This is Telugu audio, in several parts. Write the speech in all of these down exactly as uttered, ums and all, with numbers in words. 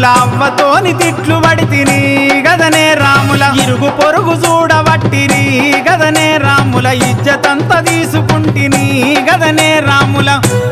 రాముల అవ్వతోని తిట్లు పడితిని గదనే రాముల ఇరుగు పొరుగు చూడబట్టిరి గదనే రాముల ఇజ్జతంతా తీసుకుంటిని గదనే రాముల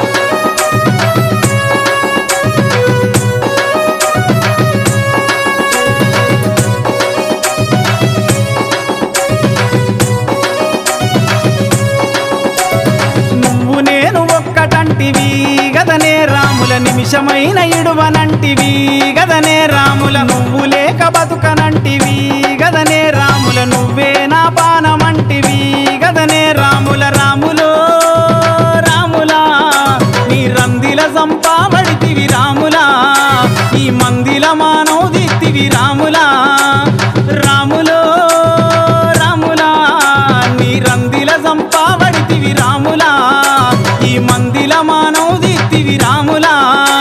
నువ్వు నేను ఒక్కటంటివి గదనే రాముల నిమిషమైన ఇడువనంటివి గదనే రాముల నువ్వు లేక బతుకనంటివి గదనే రాముల నువ్వే నా పానమంటివి గదనే రాముల రాములో రాములా నీ రందిల సంపాబడితివి రాములా ఈ మందిల మానవు దిత్తివి రాములా రాములో రాములా నీ రందిల సంపాబడితివి రాములా ఈ మందిల మానవు దిత్తివి రాములా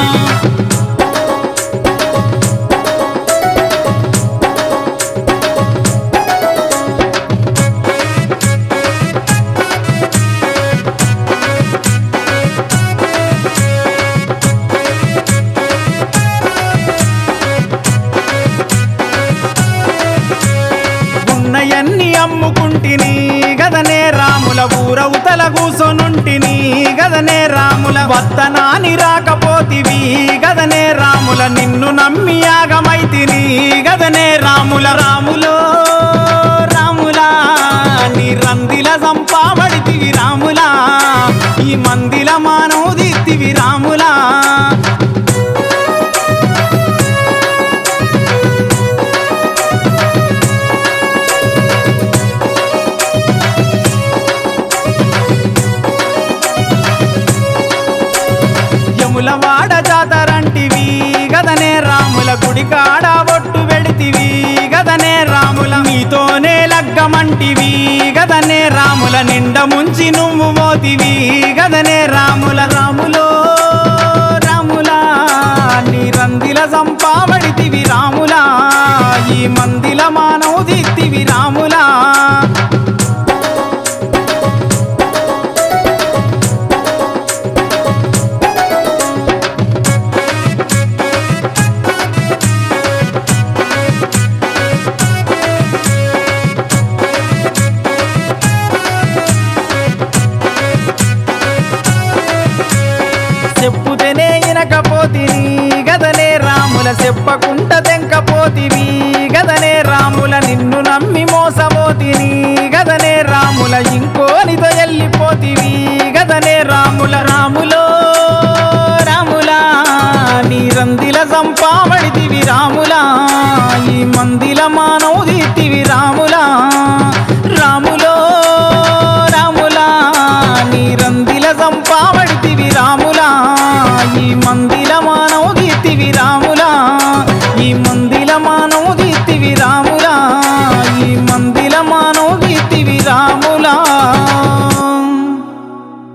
ఉన్నయన్ని అమ్ముకుంటిని గదనే రాముల ఊరవుతల కూసొనుంటిని గదనే రాముల వత్తనాని రాకపోతివి గదనే రాముల నిన్ను నమ్మి యాగమైతిని గదనే రాముల రాములో రాములా నీ రందిల సంపాబడితివి రాములా ఈ మందిల మానవు దిత్తివి రాములా యములవాడ జాతరంటివి గదనే రాముల గుడికాడ బొట్టు పెడితివి గదనే రాముల నీతోనే లగ్గమంటివి గదనే రాముల నిండ ముంచి నువ్వు మోతివి గదనే రాముల రాములో రాములా నీ రందిల సంపాబడితివి రాములా ఈ మందిల మానవు దిత్తివి రాములా చెప్పుతేనే ఇనకపోతిని గదనే రాముల చెప్పకుంట తెంకపోతివి గదనే రాముల నిన్ను నమ్మి మోసపోతిని గదనే రాముల ఇంకోనితో వెళ్ళిపోతివి గదనే రాముల రాములో రాములా నీ రందిల సంపాబడితివి రాములా ఈ మందిల మా